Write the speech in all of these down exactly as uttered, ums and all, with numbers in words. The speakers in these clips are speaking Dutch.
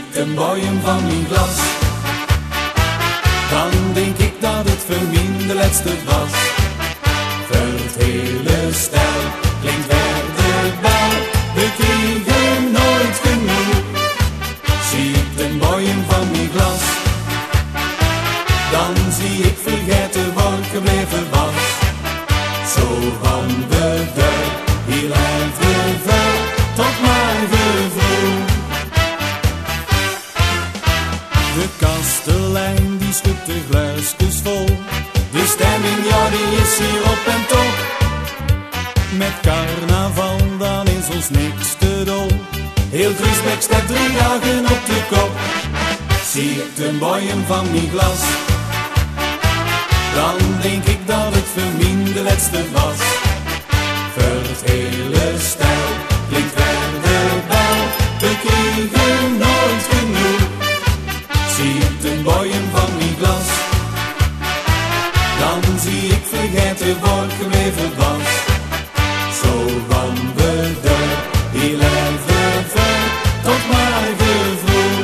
de boeien van mijn glas. Dan denk ik dat het voor mij de laatste was. Voor het hele stel klinkt weer de bel. We kregen nooit genoeg. Zie ik de boeien van mijn glas. Dan zie ik vergeten waar ik gebleven was. Zo van de deur, hier lijkt de vuil, tot mijn gevoel. De kastelein die schudt de glaasjes vol. De stemming, ja die is hier op en top. Met carnaval dan is ons niks te dol. Heel Griesbeek staat drie dagen op de kop. Zie ik de boeien van mijn glas. Dan denk ik dat het voor mij de laatste was. Voor het hele stel klinkt weer de bel. We kregen nooit genoeg. Zie ik de boeien van mijn glas. Dan zie ik vergeten waar ik gebleven was. Zo van de deur, hier lijkt de ver, tot mijn gevoel.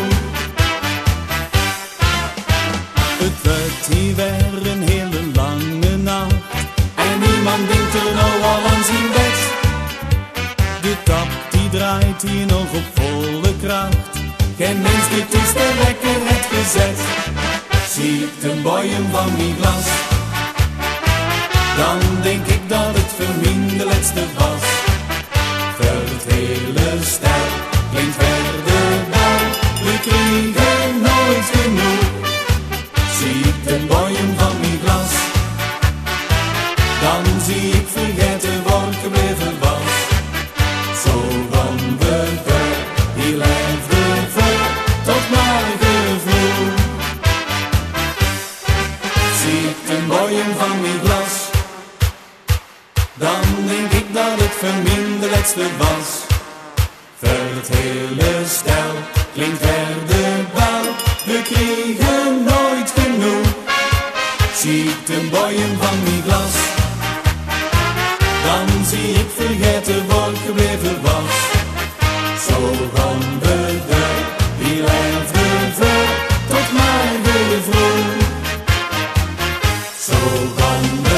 Het wordt hier weer een hele lange nacht. En niemand denkt er nou al aan zijn bed. De tap die draait hier nog op volle kracht. Geen mens dit is de lekkerheid gezet. Zie ik de boeien van mijn glas. Dan denk ik dat het voor mij de laatste was. Voor het hele stel klinkt weer de bel. We kregen nooit genoeg. Zie ik de boeien van mijn glas. Dan zie ik vergeten waar ik gebleven was. Zo van de deur, hier lijkt de ver, tot mijn gevoel. Zie ik de boeien van mijn glas. Dan denk ik dat het voor mij de laatste was. Voor het hele stel klinkt weer de bel. We kregen nooit genoeg. Zie ik de boeien van mijn glas. Dan zie ik vergeten waar ik gebleven was. Zo van de deur, hier lijkt de ver, tot mijn gevoel. Zo van de